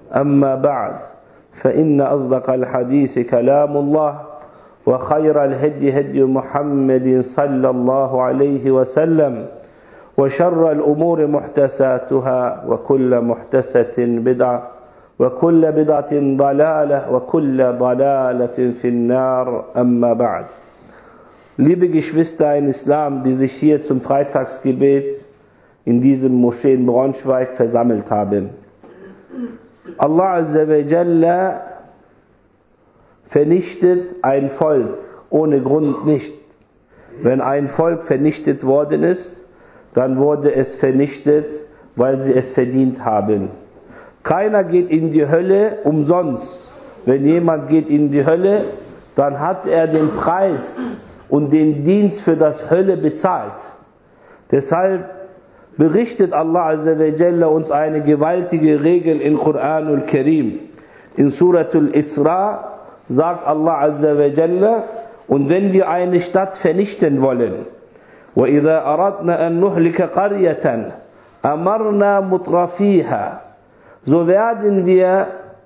أما بعد فإن أصدق الحديث كلام الله وخير الهدي هدي محمد صلى الله عليه وسلم وشر الأمور محدثاتها وكل محدثة بدعة وكل بدعة ضلالة وكل ضلالة في النار أما بعد. Liebe Geschwister in Islam, die sich hier zum Freitagsgebet in diesem Moschee in Braunschweig versammelt haben. Allah Azza wa Jalla vernichtet ein Volk ohne Grund nicht. Wenn ein Volk vernichtet worden ist, dann wurde es vernichtet, weil sie es verdient haben. Keiner geht in die Hölle umsonst. Wenn jemand geht in die Hölle, dann hat er den Preis und den Dienst für das Hölle bezahlt. Deshalb berichtet Allah Azza wa Jalla uns eine gewaltige Regel in Quranul Karim. In Suratul Isra sagt Allah Azza wa Jalla, und wenn wir eine Stadt vernichten wollen, وَإِذَا أَرَدْنَا أَن نُهْلِكَ قَرْيَةً أَمَرْنَا مُتْرَفِيهَا, so werden wir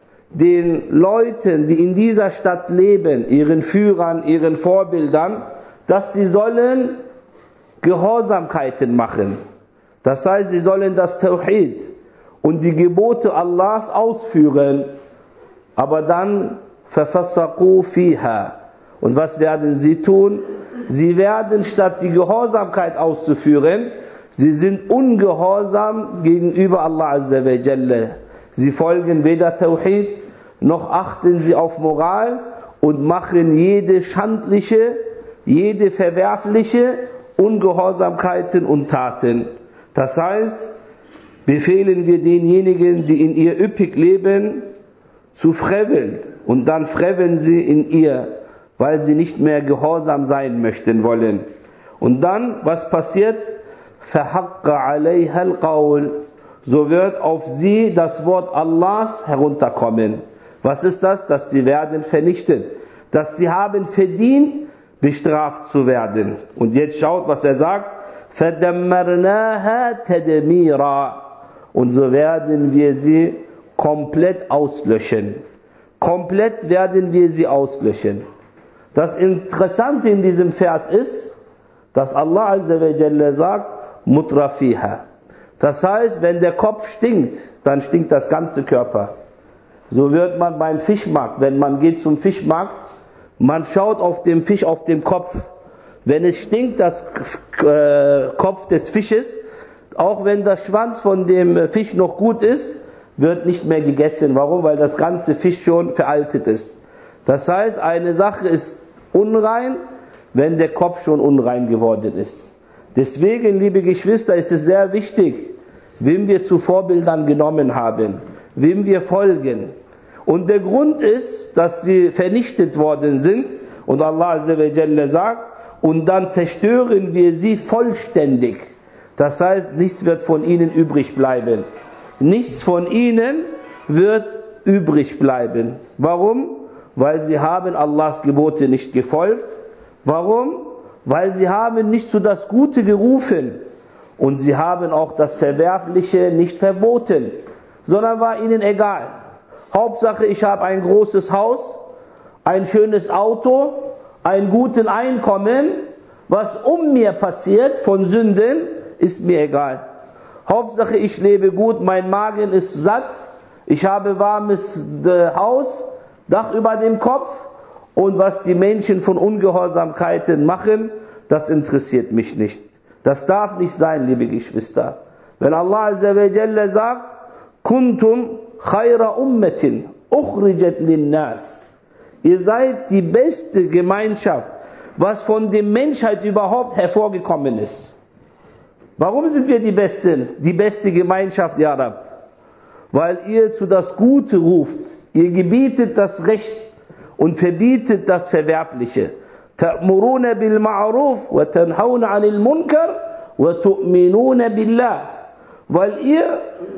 den Leuten, die in dieser Stadt leben, ihren Führern, ihren Vorbildern, dass sie sollen Gehorsamkeiten machen. Das heißt, sie sollen das Tawhid und die Gebote Allahs ausführen, aber dann فَفَسَقُوا فِيهَا. Und was werden sie tun? Sie werden, statt die Gehorsamkeit auszuführen, sie sind ungehorsam gegenüber Allah Azza wa Jalla. Sie folgen weder Tawhid, noch achten sie auf Moral und machen jede schandliche, jede verwerfliche Ungehorsamkeiten und Taten. Das heißt, befehlen wir denjenigen, die in ihr üppig leben, zu freveln, und dann freveln sie in ihr, weil sie nicht mehr gehorsam sein möchten wollen. Und dann, was passiert? فَحَقَّ عَلَيْهَا الْقَوْلِ, so wird auf sie das Wort Allahs herunterkommen. Was ist das? Dass sie werden vernichtet. Dass sie haben verdient, bestraft zu werden. Und jetzt schaut, was er sagt. فَدَمَّرْنَاهَا تَدْمِيرًا, und so werden wir sie komplett auslöschen. Komplett werden wir sie auslöschen. Das Interessante in diesem Vers ist, dass Allah Azza wa Jalla sagt, Mutrafiha. Das heißt, wenn der Kopf stinkt, dann stinkt das ganze Körper. So wird man beim Fischmarkt, wenn man geht zum Fischmarkt, man schaut auf den Fisch auf dem Kopf. Wenn es stinkt, das Kopf des Fisches, auch wenn der Schwanz von dem Fisch noch gut ist, wird nicht mehr gegessen. Warum? Weil das ganze Fisch schon veraltet ist. Das heißt, eine Sache ist unrein, wenn der Kopf schon unrein geworden ist. Deswegen, liebe Geschwister, ist es sehr wichtig, wem wir zu Vorbildern genommen haben, wem wir folgen. Und der Grund ist, dass sie vernichtet worden sind, und Allah Azza wa Jalla sagt, und dann zerstören wir sie vollständig. Das heißt, nichts wird von ihnen übrig bleiben. Nichts von ihnen wird übrig bleiben. Warum? Weil sie haben Allahs Gebote nicht gefolgt. Warum? Weil sie haben nicht zu das Gute gerufen. Und sie haben auch das Verwerfliche nicht verboten. Sondern war ihnen egal. Hauptsache, ich habe ein großes Haus, ein schönes Auto, ein gutes Einkommen. Was um mir passiert von Sünden, ist mir egal. Hauptsache, ich lebe gut, mein Magen ist satt, ich habe warmes Haus, Dach über dem Kopf, und was die Menschen von Ungehorsamkeiten machen, das interessiert mich nicht. Das darf nicht sein, liebe Geschwister. Wenn Allah Azza wa Jalla sagt, Kuntum khayra ummatin ukhrijat linnas, ihr seid die beste Gemeinschaft, was von der Menschheit überhaupt hervorgekommen ist. Warum sind wir die beste Gemeinschaft, Ya Rab? Weil ihr zu das Gute ruft, ihr gebietet das Recht und verbietet das Verwerfliche. تَأْمُرُونَ بِالْمَعْرُوفِ وَتَنْهَوْنَ عَنِ الْمُنْكَرِ وَتُؤْمِنُونَ بِاللَّهِ. Weil ihr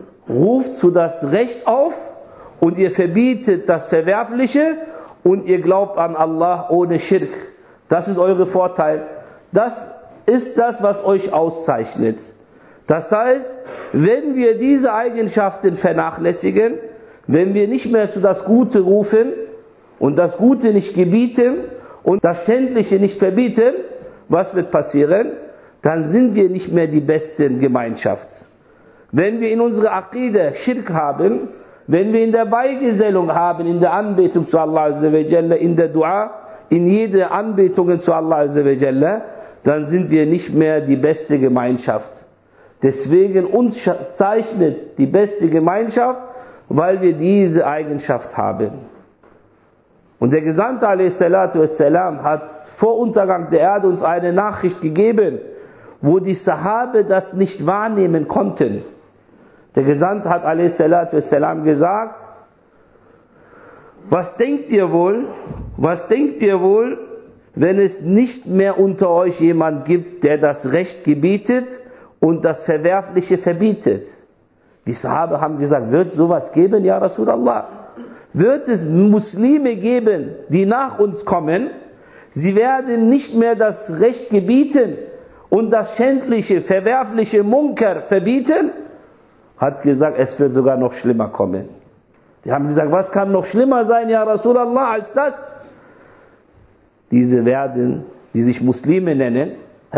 ruft zu das Recht auf und ihr verbietet das Verwerfliche und ihr glaubt an Allah ohne Schirk. Das ist euer Vorteil. Das ist das, was euch auszeichnet. Das heißt, wenn wir diese Eigenschaften vernachlässigen, wenn wir nicht mehr zu das Gute rufen und das Gute nicht gebieten und das Schändliche nicht verbieten, was wird passieren? Dann sind wir nicht mehr die besten Gemeinschaft. Wenn wir in unserer Aqide Schirk haben, wenn wir in der Beigesellung haben, in der Anbetung zu Allah Azza wa Jalla, in der Dua, in jeder Anbetung zu Allah Azza wa Jalla, dann sind wir nicht mehr die beste Gemeinschaft. Deswegen uns zeichnet die beste Gemeinschaft, weil wir diese Eigenschaft haben. Und der Gesandte a.s. hat vor Untergang der Erde uns eine Nachricht gegeben, wo die Sahabe das nicht wahrnehmen konnten. Der Gesandte hat a.s. gesagt, was denkt ihr wohl, wenn es nicht mehr unter euch jemand gibt, der das Recht gebietet und das Verwerfliche verbietet? Die Sahabe haben gesagt, wird sowas geben, ja Rasulallah? Wird es Muslime geben, die nach uns kommen, sie werden nicht mehr das Recht gebieten und das Schändliche, Verwerfliche, Munkar verbieten? Hat gesagt, es wird sogar noch schlimmer kommen. Die haben gesagt, was kann noch schlimmer sein, ja Rasulallah, als das? Diese werden, die sich Muslime nennen,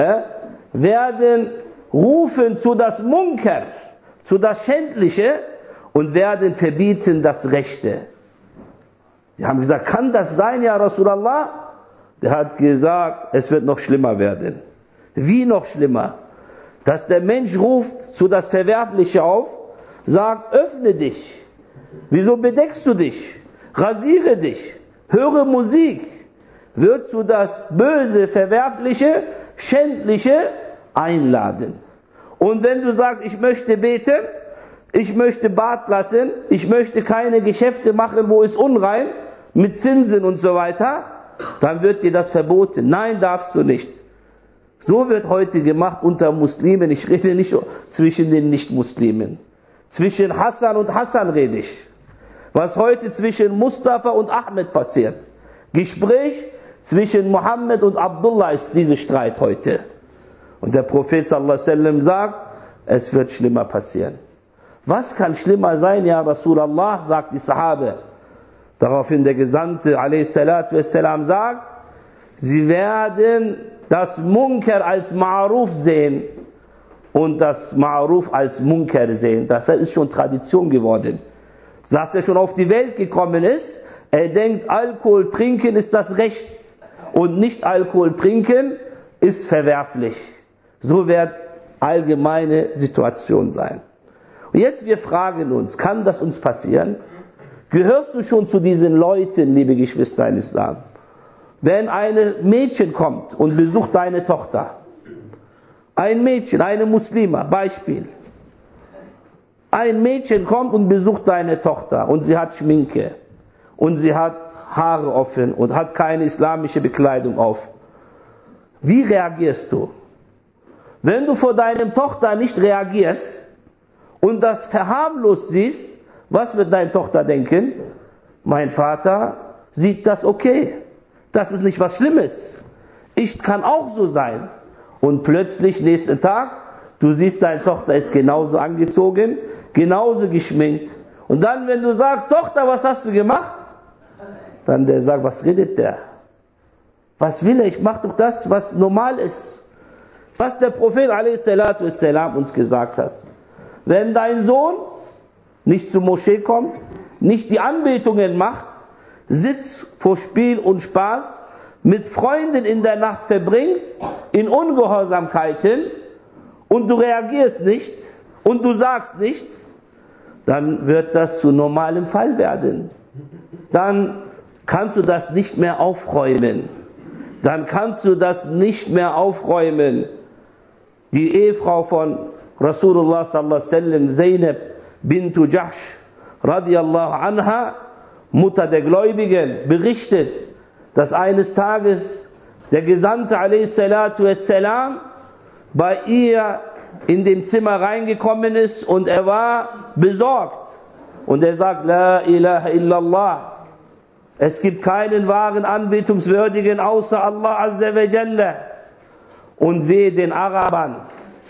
werden rufen zu das Munkar, zu das Schändliche und werden verbieten das Rechte. Die haben gesagt, kann das sein, ja Rasulallah? Der hat gesagt, es wird noch schlimmer werden. Wie noch schlimmer? Dass der Mensch ruft zu das Verwerfliche auf, sagt, öffne dich. Wieso bedeckst du dich? Rasiere dich. Höre Musik. Wird zu das Böse, Verwerfliche, Schändliche einladen. Und wenn du sagst, ich möchte beten, ich möchte Bad lassen, ich möchte keine Geschäfte machen, wo es unrein, mit Zinsen und so weiter, dann wird dir das verboten. Nein, darfst du nicht. So wird heute gemacht unter Muslimen. Ich rede nicht zwischen den Nicht-Muslimen. Zwischen Hassan und Hassan rede ich. Was heute zwischen Mustafa und Ahmed passiert. Gespräch zwischen Mohammed und Abdullah ist dieser Streit heute. Und der Prophet sallallahu alaihi wasallam sagt, es wird schlimmer passieren. Was kann schlimmer sein, ja Rasulallah, sagt die Sahabe. Daraufhin der Gesandte a.s. sagt, sie werden das Munkar als Ma'ruf sehen und das Ma'ruf als Munkar sehen. Das ist schon Tradition geworden. Dass er schon auf die Welt gekommen ist, er denkt, Alkohol trinken ist das Recht und nicht Alkohol trinken ist verwerflich. So wird allgemeine Situation sein. Und jetzt wir fragen uns, kann das uns passieren? Gehörst du schon zu diesen Leuten, liebe Geschwister in Islam? Wenn ein Mädchen kommt und besucht deine Tochter, ein Mädchen, eine Muslima, Beispiel. Ein Mädchen kommt und besucht deine Tochter und sie hat Schminke und sie hat Haare offen und hat keine islamische Bekleidung auf. Wie reagierst du? Wenn du vor deiner Tochter nicht reagierst und das verharmlost siehst, was wird deine Tochter denken? Mein Vater sieht das okay. Das ist nicht was Schlimmes. Ich kann auch so sein. Und plötzlich, nächsten Tag, du siehst, deine Tochter ist genauso angezogen, genauso geschminkt. Und dann, wenn du sagst, Tochter, was hast du gemacht? Dann der sagt, was redet der? Was will er? Ich mach doch das, was normal ist. Was der Prophet a.s. uns gesagt hat. Wenn dein Sohn nicht zur Moschee kommt, nicht die Anbetungen macht, sitzt vor Spiel und Spaß, mit Freunden in der Nacht verbringt, in Ungehorsamkeiten, und du reagierst nicht, und du sagst nicht, dann wird das zu normalem Fall werden. Dann kannst du das nicht mehr aufräumen. Dann kannst du das nicht mehr aufräumen. Die Ehefrau von Rasulullah sallallahu alaihi wasallam, Zainab bintu Jahsh radiyallahu anha, Mutter der Gläubigen, berichtet, dass eines Tages der Gesandte a.s. bei ihr in dem Zimmer reingekommen ist und er war besorgt. Und er sagt, La ilaha illallah. Es gibt keinen wahren Anbetungswürdigen außer Allah Azza wa Jalla. Und wehe den Arabern,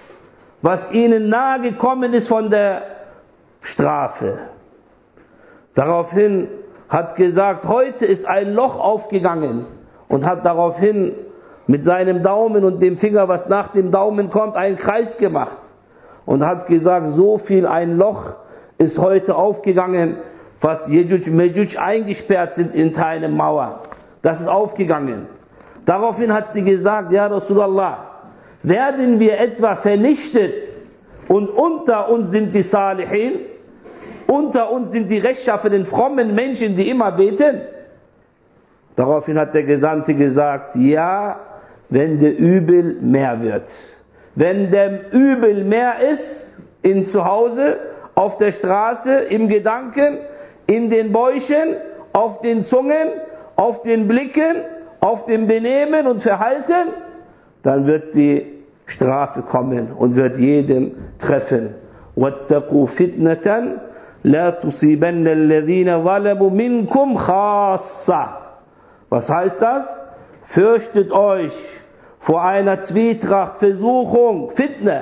was ihnen nahe gekommen ist von der Strafe. Daraufhin hat gesagt, heute ist ein Loch aufgegangen und hat daraufhin mit seinem Daumen und dem Finger, was nach dem Daumen kommt, einen Kreis gemacht und hat gesagt, so viel ein Loch ist heute aufgegangen, was Jejuj Mejuj eingesperrt sind in einer Mauer. Das ist aufgegangen. Daraufhin hat sie gesagt, ja Rasulallah, werden wir etwa vernichtet und unter uns sind die Salihin, unter uns sind die rechtschaffenen, frommen Menschen, die immer beten? Daraufhin hat der Gesandte gesagt, ja, wenn der Übel mehr wird. Wenn der Übel mehr ist, in zu Hause, auf der Straße, im Gedanken, in den Bäuchen, auf den Zungen, auf den Blicken, auf dem Benehmen und Verhalten, dann wird die Strafe kommen und wird jeden treffen. وَاتَّقُوا فِتْنَةً لَا تُصِيبَنَّ الَّذِينَ ظَلَمُوا مِنْكُمْ خَاصَّةً. Was heißt das? Fürchtet euch vor einer Zwietracht, Versuchung, Fitne,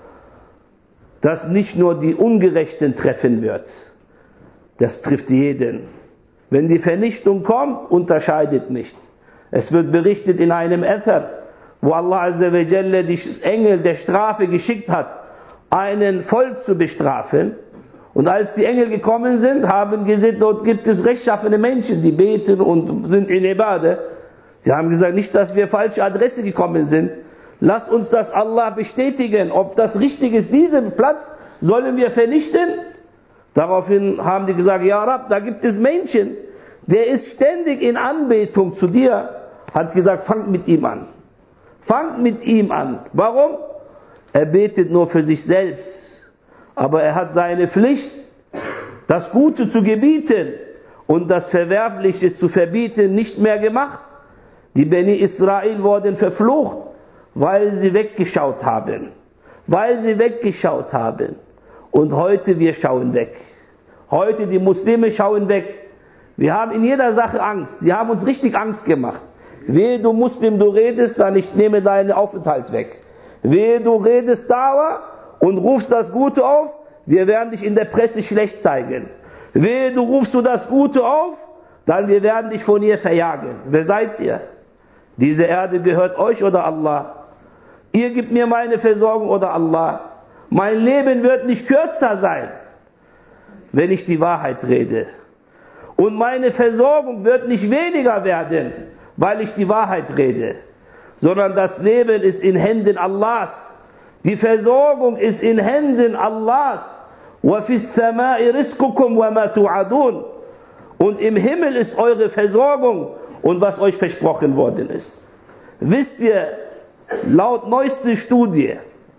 dass nicht nur die Ungerechten treffen wird. Das trifft jeden. Wenn die Vernichtung kommt, unterscheidet nicht. Es wird berichtet in einem Äther, wo Allah Azza wa Jalla die Engel der Strafe geschickt hat, einen Volk zu bestrafen. Und als die Engel gekommen sind, haben gesehen, dort gibt es rechtschaffene Menschen, die beten und sind in Ibadah. Sie haben gesagt, nicht, dass wir falsche Adresse gekommen sind. Lasst uns das Allah bestätigen, ob das richtig ist. Diesen Platz sollen wir vernichten. Daraufhin haben die gesagt, ja Rab, da gibt es Menschen, der ist ständig in Anbetung zu dir. Hat gesagt, fangt mit ihm an. Fangt mit ihm an. Warum? Er betet nur für sich selbst. Aber er hat seine Pflicht, das Gute zu gebieten und das Verwerfliche zu verbieten, nicht mehr gemacht. Die Beni Israel wurden verflucht, weil sie weggeschaut haben. Weil sie weggeschaut haben. Und heute wir schauen weg. Heute die Muslime schauen weg. Wir haben in jeder Sache Angst. Sie haben uns richtig Angst gemacht. Wehe du Muslim, du redest, dann ich nehme deinen Aufenthalt weg. Wehe du redest Dawa und rufst das Gute auf, wir werden dich in der Presse schlecht zeigen. Wehe du rufst du das Gute auf, dann wir werden dich von hier verjagen. Wer seid ihr? Diese Erde gehört euch oder Allah? Ihr gebt mir meine Versorgung oder Allah? Mein Leben wird nicht kürzer sein, wenn ich die Wahrheit rede. Und meine Versorgung wird nicht weniger werden, weil ich die Wahrheit rede. Sondern das Leben ist in Händen Allahs. Die Versorgung ist in Händen Allahs. وَفِي السَّمَاءِ رِزْقُكُمْ وَمَا تُوعَدُونَ. Und im Himmel ist eure Versorgung und was euch versprochen worden ist. Wisst ihr, laut neuester Studie,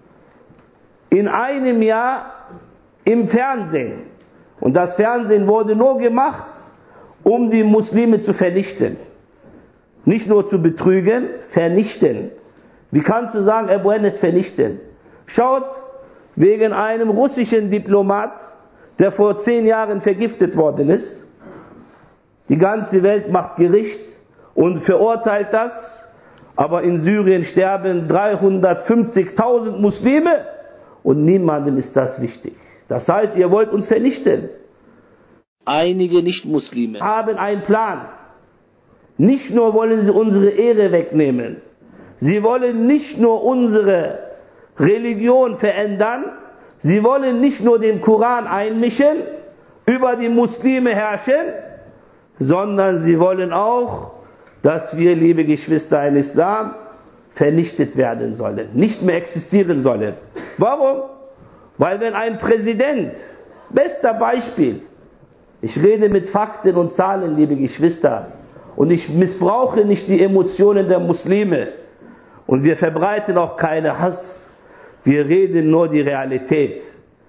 in einem Jahr im Fernsehen, und das Fernsehen wurde nur gemacht, um die Muslime zu vernichten. Nicht nur zu betrügen, vernichten. Wie kannst du sagen, Abu Enes vernichten? Schaut, wegen einem russischen Diplomat, der vor 10 Jahren vergiftet worden ist. Die ganze Welt macht Gericht und verurteilt das. Aber in Syrien sterben 350.000 Muslime und niemandem ist das wichtig. Das heißt, ihr wollt uns vernichten. Einige Nicht-Muslime haben einen Plan. Nicht nur wollen sie unsere Ehre wegnehmen, sie wollen nicht nur unsere Religion verändern, sie wollen nicht nur den Koran einmischen, über die Muslime herrschen, sondern sie wollen auch, dass wir, liebe Geschwister in Islam, vernichtet werden sollen, nicht mehr existieren sollen. Warum? Weil wenn ein Präsident, bester Beispiel, ich rede mit Fakten und Zahlen, liebe Geschwister, und ich missbrauche nicht die Emotionen der Muslime. Und wir verbreiten auch keinen Hass. Wir reden nur die Realität.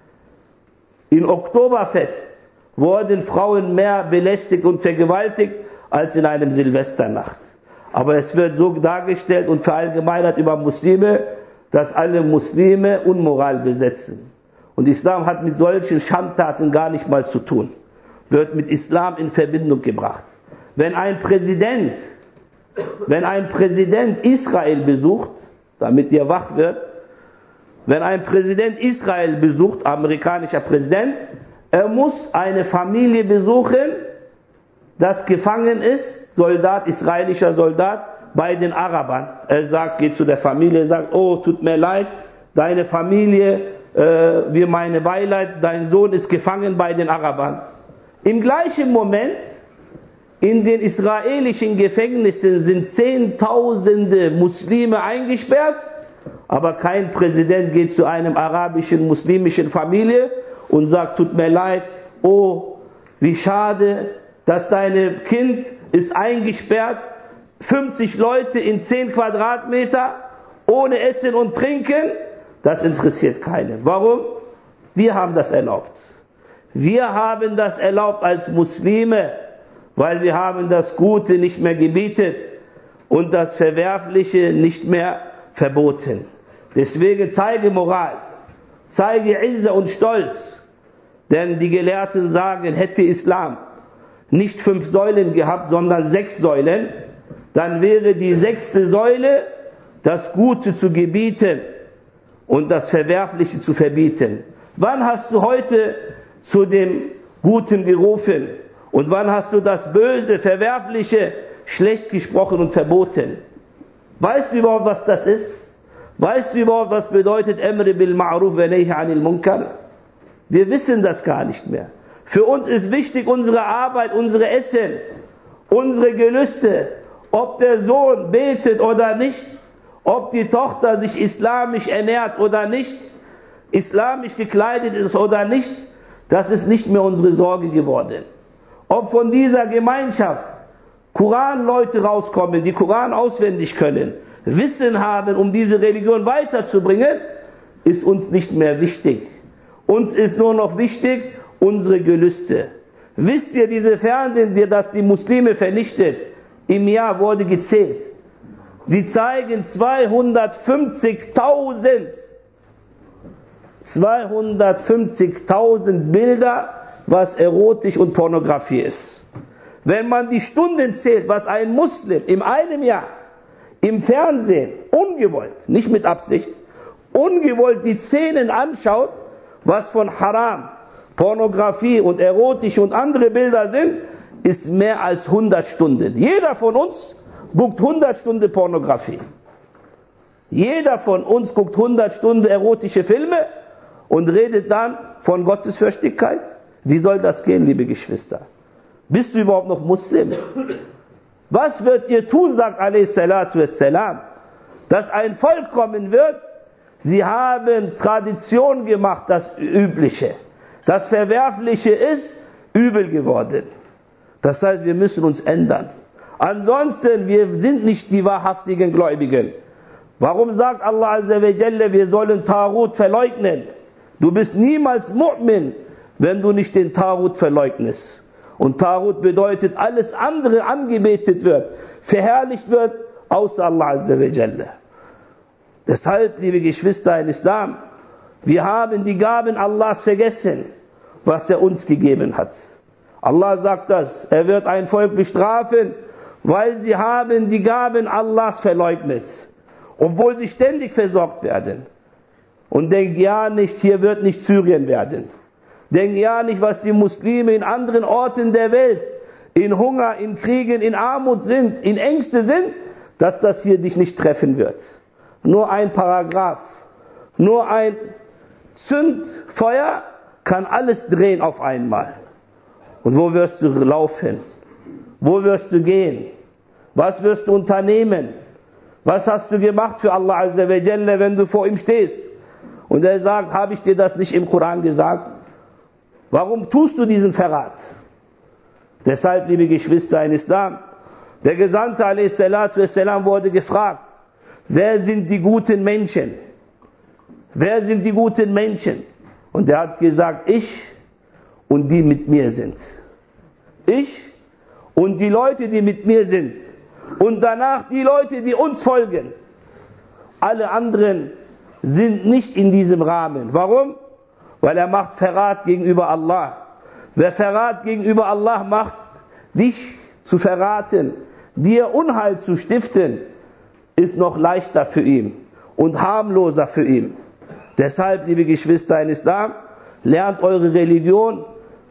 In Oktoberfest wurden Frauen mehr belästigt und vergewaltigt als in einem Silvesternacht. Aber es wird so dargestellt und verallgemeinert über Muslime, dass alle Muslime Unmoral besetzen. Und Islam hat mit solchen Schandtaten gar nicht mal zu tun. Wird mit Islam in Verbindung gebracht. Wenn ein Präsident Israel besucht, damit ihr wach wird, wenn ein Präsident Israel besucht, amerikanischer Präsident, Er muss eine Familie besuchen, das gefangen ist, Soldat, israelischer Soldat, bei den Arabern. Er sagt, geht zu der Familie, sagt, oh, tut mir leid, deine Familie, wir meine Beileid, dein Sohn ist gefangen bei den Arabern. Im gleichen Moment, in den israelischen Gefängnissen sind Zehntausende Muslime eingesperrt, aber kein Präsident geht zu einem arabischen, muslimischen Familie und sagt, tut mir leid, oh, wie schade, dass dein Kind ist eingesperrt, 50 Leute in 10 Quadratmeter, ohne Essen und Trinken. Das interessiert keinen. Warum? Wir haben das erlaubt. Wir haben das erlaubt als Muslime, weil wir haben das Gute nicht mehr gebietet und das Verwerfliche nicht mehr verboten. Deswegen zeige Moral, zeige Izza und Stolz. Denn die Gelehrten sagen, hätte Islam nicht 5 Säulen gehabt, sondern 6 Säulen, dann wäre die 6. Säule, das Gute zu gebieten und das Verwerfliche zu verbieten. Wann hast du heute zu dem Guten gerufen? Und wann hast du das Böse, Verwerfliche schlecht gesprochen und verboten? Weißt du überhaupt, was das ist? Weißt du überhaupt, was bedeutet Amr bil Ma'ruf wa Nahy anil Munkar? Wir wissen das gar nicht mehr. Für uns ist wichtig unsere Arbeit, unsere Essen, unsere Gelüste, ob der Sohn betet oder nicht, ob die Tochter sich islamisch ernährt oder nicht, islamisch gekleidet ist oder nicht, das ist nicht mehr unsere Sorge geworden. Ob von dieser Gemeinschaft Koranleute rauskommen, die Koran auswendig können, Wissen haben, um diese Religion weiterzubringen, ist uns nicht mehr wichtig. Uns ist nur noch wichtig, unsere Gelüste. Wisst ihr, diese Fernsehen, das die Muslime vernichtet, im Jahr wurde gezählt. Sie zeigen 250.000 Bilder, was erotisch und Pornografie ist. Wenn man die Stunden zählt, was ein Muslim in einem Jahr im Fernsehen ungewollt, nicht mit Absicht, ungewollt die Szenen anschaut, was von Haram, Pornografie und erotische und andere Bilder sind, ist mehr als 100 Stunden. Jeder von uns guckt 100 Stunden Pornografie. Jeder von uns guckt 100 Stunden erotische Filme und redet dann von Gottesfürchtigkeit. Wie soll das gehen, liebe Geschwister? Bist du überhaupt noch Muslim? Was wird ihr tun, sagt a.s. dass ein Volk kommen wird, sie haben Tradition gemacht, das Übliche. Das Verwerfliche ist übel geworden. Das heißt, wir müssen uns ändern. Ansonsten, wir sind nicht die wahrhaftigen Gläubigen. Warum sagt Allah Azza wa Jalla, wir sollen Taghut verleugnen? Du bist niemals Mu'min, wenn du nicht den Taghut verleugnest. Und Taghut bedeutet, alles andere angebetet wird, verherrlicht wird, außer Allah Azza wa Jalla. Deshalb, liebe Geschwister in Islam, wir haben die Gaben Allahs vergessen, was er uns gegeben hat. Allah sagt das, er wird ein Volk bestrafen, weil sie haben die Gaben Allahs verleugnet, obwohl sie ständig versorgt werden. Und denkt ja nicht, hier wird nicht Syrien werden. Denkt ja nicht, was die Muslime in anderen Orten der Welt, in Hunger, in Kriegen, in Armut sind, in Ängste sind, dass das hier dich nicht treffen wird. Nur ein Paragraph, nur ein Zündfeuer kann alles drehen auf einmal. Und wo wirst du laufen? Wo wirst du gehen? Was wirst du unternehmen? Was hast du gemacht für Allah Azza wa Jalla, wenn du vor ihm stehst? Und er sagt, habe ich dir das nicht im Koran gesagt? Warum tust du diesen Verrat? Deshalb, liebe Geschwister in Islam, der Gesandte a.s. wurde gefragt, wer sind die guten Menschen? Wer sind die guten Menschen? Und er hat gesagt, ich und die mit mir sind. Ich und die Leute, die mit mir sind. Und danach die Leute, die uns folgen. Alle anderen sind nicht in diesem Rahmen. Warum? Weil er macht Verrat gegenüber Allah. Wer Verrat gegenüber Allah macht, dich zu verraten, dir Unheil zu stiften, ist noch leichter für ihn und harmloser für ihn. Deshalb, liebe Geschwister in Islam, lernt eure Religion,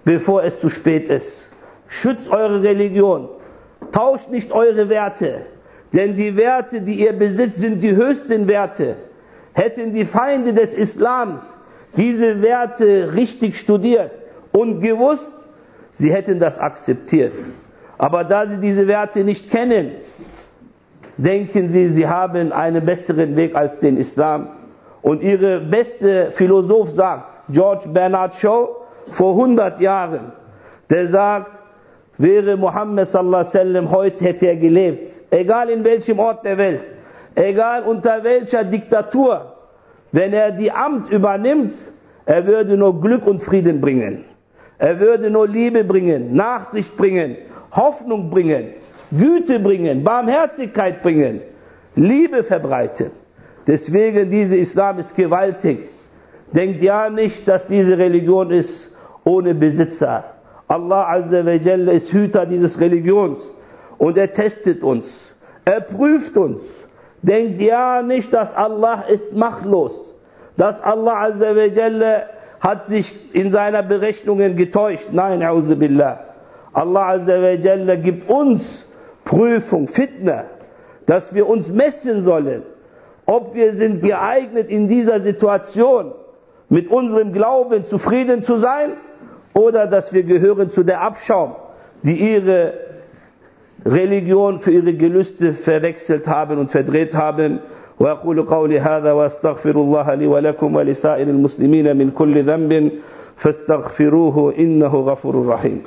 bevor es zu spät ist. Schützt eure Religion. Tauscht nicht eure Werte. Denn die Werte, die ihr besitzt, sind die höchsten Werte. Hätten die Feinde des Islams diese Werte richtig studiert und gewusst, sie hätten das akzeptiert. Aber da sie diese Werte nicht kennen, denken sie, sie haben einen besseren Weg als den Islam. Und ihre beste Philosoph sagt, George Bernard Shaw, vor 100 Jahren, der sagt, wäre Muhammad sallallahu alaihi wasallam heute, hätte er gelebt, egal in welchem Ort der Welt, egal unter welcher Diktatur, wenn er die Amt übernimmt, er würde nur Glück und Frieden bringen. Er würde nur Liebe bringen, Nachsicht bringen, Hoffnung bringen, Güte bringen, Barmherzigkeit bringen, Liebe verbreiten. Deswegen, dieser Islam ist gewaltig. Denkt ja nicht, dass diese Religion ist ohne Besitzer. Allah Azza wa Jalla ist Hüter dieses Religions und er testet uns, er prüft uns. Denkt ja nicht, dass Allah ist machtlos, dass Allah Azza wa Jalla hat sich in seiner Berechnungen getäuscht. Nein, A'udhu Billah. Allah Azza wa Jalla gibt uns Prüfung, Fitna, dass wir uns messen sollen, ob wir sind geeignet in dieser Situation mit unserem Glauben zufrieden zu sein oder dass wir gehören zu der Abschaum, die ihre Religion für ihre Gelüste verwechselt haben und verdreht haben. وأقول قولي هذا وأستغفر الله لي ولكم ولسائر المسلمين من كل ذنب فاستغفروه إنه غفور رحيم.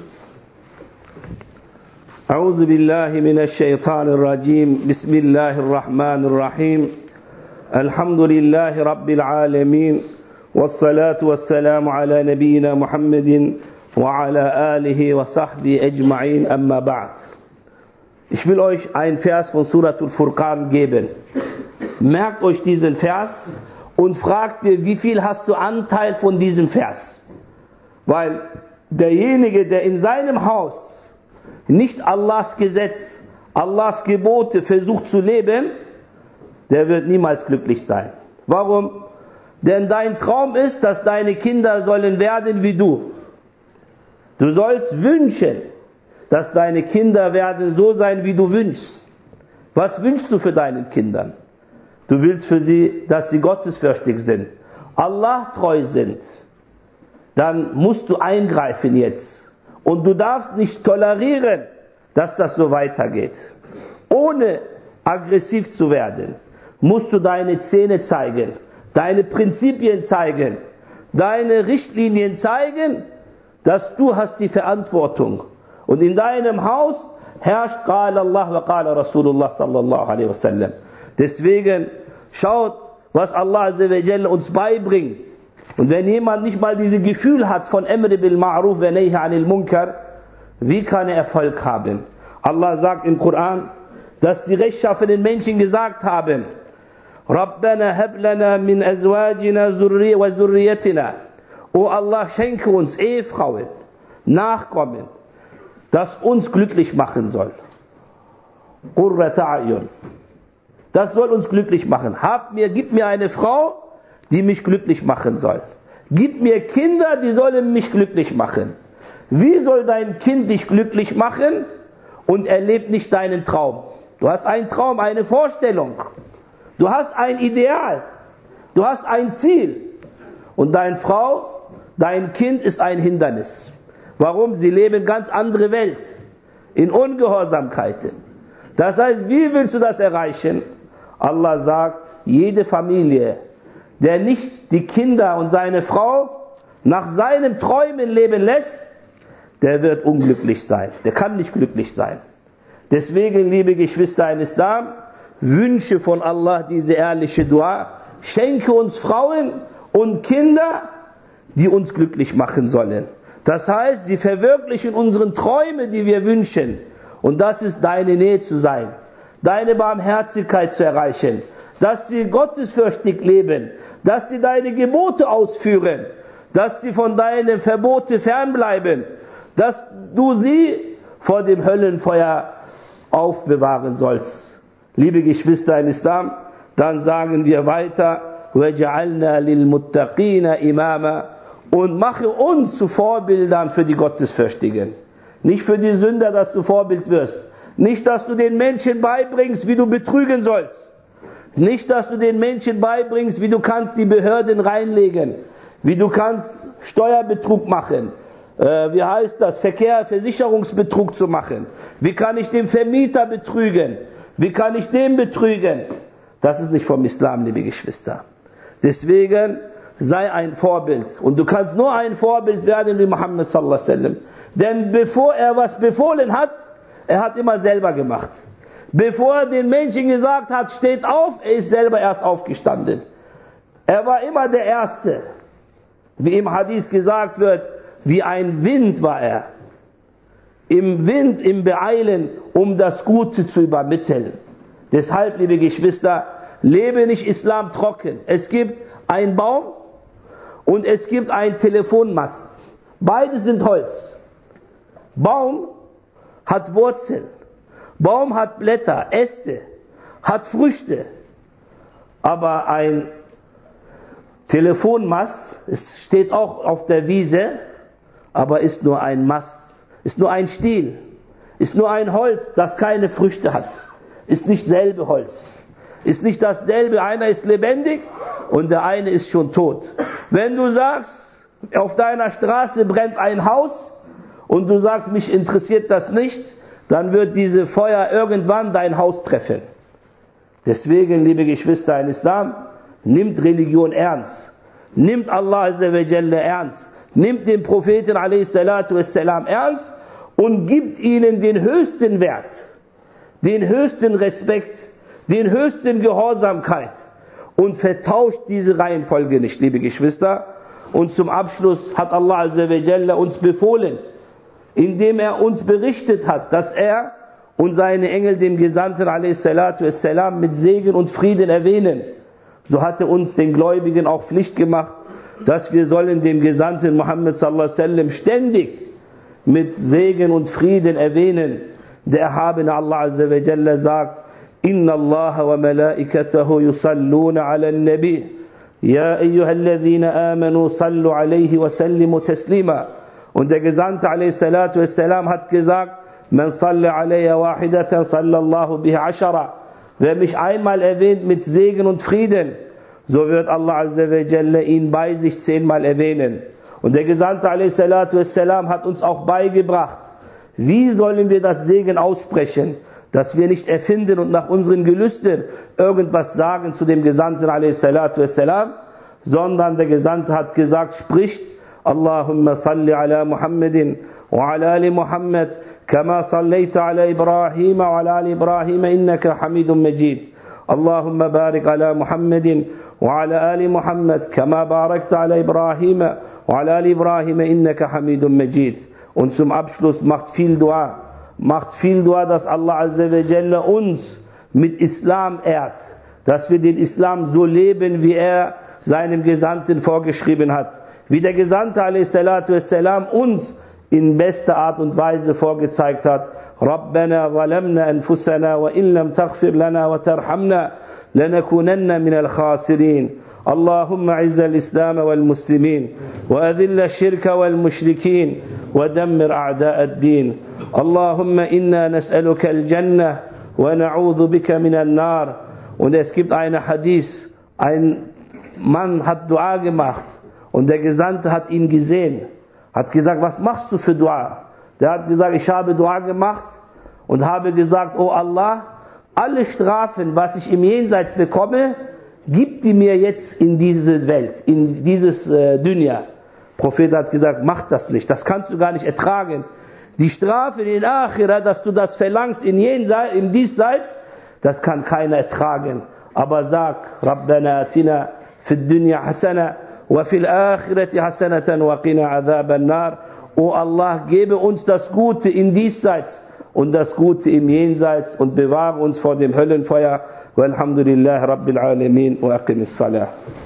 أعوذ بالله من الشيطان الرجيم. بسم الله الرحمن الرحيم. الحمد لله رب العالمين والصلاة والسلام على نبينا محمد وعلى آله وصحبه أجمعين أما بعد. Ich will euch einen Vers von Suratul Furqan geben. Merkt euch diesen Vers und fragt dir, wie viel hast du Anteil von diesem Vers? Weil derjenige, der in seinem Haus nicht Allahs Gesetz, Allahs Gebote versucht zu leben, der wird niemals glücklich sein. Warum? Denn dein Traum ist, dass deine Kinder sollen werden wie du. Du sollst wünschen, dass deine Kinder werden so sein, wie du wünschst. Was wünschst du für deine Kinder? Du willst für sie, dass sie gottesfürchtig sind, Allah treu sind. Dann musst du eingreifen jetzt. Und du darfst nicht tolerieren, dass das so weitergeht. Ohne aggressiv zu werden, musst du deine Zähne zeigen, deine Prinzipien zeigen, deine Richtlinien zeigen, dass du hast die Verantwortung. Und in deinem Haus herrscht Qala Allah wa Qala Rasulullah sallallahu alaihi wasallam. Deswegen schaut, was Allah Azza wa Jalla uns beibringt. Und wenn jemand nicht mal dieses Gefühl hat von Amr bil Ma'ruf wa Nahy anil Munkar, wie kann er Erfolg haben? Allah sagt im Koran, dass die rechtschaffenen Menschen gesagt haben, Rabbana hab lana min azwajina wa zurriyatina. O Allah, schenke uns Ehefrauen, Nachkommen, das uns glücklich machen soll. Qurrata a'yun. Das soll uns glücklich machen. Gib mir eine Frau, die mich glücklich machen soll. Gib mir Kinder, die sollen mich glücklich machen. Wie soll dein Kind dich glücklich machen und er lebt nicht deinen Traum? Du hast einen Traum, eine Vorstellung. Du hast ein Ideal. Du hast ein Ziel. Und deine Frau, dein Kind ist ein Hindernis. Warum? Sie leben ganz andere Welt. In Ungehorsamkeiten. Das heißt, wie willst du das erreichen? Allah sagt, jede Familie, der nicht die Kinder und seine Frau nach seinen Träumen leben lässt, der wird unglücklich sein. Der kann nicht glücklich sein. Deswegen, liebe Geschwister in Islam, wünsche von Allah diese ehrliche Dua. Schenke uns Frauen und Kinder, die uns glücklich machen sollen. Das heißt, sie verwirklichen unsere Träume, die wir wünschen. Und das ist deine Nähe zu sein, deine Barmherzigkeit zu erreichen, dass sie gottesfürchtig leben, dass sie deine Gebote ausführen, dass sie von deinen Verboten fernbleiben, dass du sie vor dem Höllenfeuer aufbewahren sollst. Liebe Geschwister in Islam, dann sagen wir weiter, وَجَعَلْنَا لِلْمُتَّقِينَ إِمَامًا. und mache uns zu Vorbildern für die Gottesfürchtigen. Nicht für die Sünder, dass du Vorbild wirst. Nicht, dass du den Menschen beibringst, wie du betrügen sollst. Nicht, dass du den Menschen beibringst, wie du kannst die Behörden reinlegen. Wie du kannst Steuerbetrug machen. Wie heißt das? Versicherungsbetrug zu machen. Wie kann ich den Vermieter betrügen? Wie kann ich den betrügen? Das ist nicht vom Islam, liebe Geschwister. Deswegen sei ein Vorbild. Und du kannst nur ein Vorbild werden wie Muhammad sallallahu alaihi wasallam. Denn bevor er was befohlen hat, er hat immer selber gemacht. Bevor er den Menschen gesagt hat, steht auf, er ist selber erst aufgestanden. Er war immer der Erste. Wie im Hadith gesagt wird, wie ein Wind war er. Im Wind, im Beeilen, um das Gute zu übermitteln. Deshalb, liebe Geschwister, lebe nicht Islam trocken. Es gibt einen Baum und es gibt einen Telefonmast. Beide sind Holz. Baum hat Wurzeln. Baum hat Blätter, Äste, hat Früchte. Aber ein Telefonmast, es steht auch auf der Wiese, aber ist nur ein Mast, ist nur ein Stiel, ist nur ein Holz, das keine Früchte hat. Ist nicht selbe Holz. Ist nicht dasselbe, einer ist lebendig und der eine ist schon tot. Wenn du sagst, auf deiner Straße brennt ein Haus und du sagst, mich interessiert das nicht, dann wird diese Feuer irgendwann dein Haus treffen. Deswegen, liebe Geschwister in Islam, nimmt Religion ernst. Nimmt Allah Azza wa Jalla ernst. Nimmt den Propheten a.s. ernst und gibt ihnen den höchsten Wert, den höchsten Respekt, den höchsten Gehorsamkeit und vertauscht diese Reihenfolge nicht, liebe Geschwister. Und zum Abschluss hat Allah Azza wa Jalla uns befohlen, indem er uns berichtet hat, dass er und seine Engel dem Gesandten a.s. mit Segen und Frieden erwähnen. So hat er uns den Gläubigen auch Pflicht gemacht, dass wir sollen dem Gesandten Muhammad sallallahu alaihi wasallam ständig mit Segen und Frieden erwähnen. Der erhabene Allah Azza wa Jalla sagt: Inna Allah wa malaikatahu yusalluna ala an-Nabi ya ayyuhalladhina amanu sallu alayhi wa sallimu taslima. Und der Gesandte a.s. hat gesagt: Man salli alayya wahidatan sallallahu bihi ashara. Wer mich einmal erwähnt mit Segen und Frieden, so wird Allah Azza wa Jalla ihn bei sich 10-mal erwähnen. Und der Gesandte a.s. hat uns auch beigebracht, wie sollen wir das Segen aussprechen, dass wir nicht erfinden und nach unseren Gelüsten irgendwas sagen zu dem Gesandten a.s., sondern der Gesandte hat gesagt, spricht: Allahumma salli ala Muhammadin wa ala ali Muhammad kama sallaita ala Ibrahim wa ala ali Ibrahim innaka Hamidun Majid. Allahumma barik ala Muhammadin wa ala ali Muhammad kama barakta ala Ibrahim wa ala ali Ibrahim innaka Hamidun Majid. Und zum Abschluss macht viel Dua, dass Allah Azza wa Jalla uns mit Islam ehrt, dass wir den Islam so leben, wie er seinem Gesandten vorgeschrieben hat. Wie der Gesandte a.s. uns in bester Art und Weise vorgezeigt hat. Rabbana zalamna anfusana wa in lam taghfir lana wa tarhamna lanakunanna min al-khasirin. Allahumma izza al-Islam wal-Muslimin wa adhilla ash-shirka wal-Mushrikin wa dammir a'da' ad-din. Allahumma inna nas'aluka al-Jannah wa na'udhu bika min an-Nar. Und es gibt eine Hadith, ein Mann hat Dua gemacht. Und der Gesandte hat ihn gesehen, hat gesagt: Was machst du für Dua? Der hat gesagt: Ich habe Dua gemacht und habe gesagt: Oh Allah, alle Strafen, was ich im Jenseits bekomme, gib die mir jetzt in diese Welt, in dieses Dunya. Der Prophet hat gesagt: Mach das nicht, das kannst du gar nicht ertragen. Die Strafe in Akhira, dass du das verlangst in Diesseits, das kann keiner ertragen. Aber sag: Rabbana atina fid dunya hasana وفي الآخرة حسنة وقنا عذاب النار. O Allah, gebe uns das Gute in Diesseits und das Gute im Jenseits und bewahre uns vor dem Höllenfeuer. Walhamdulillah Rabbil Alamin wa aqimis Salah.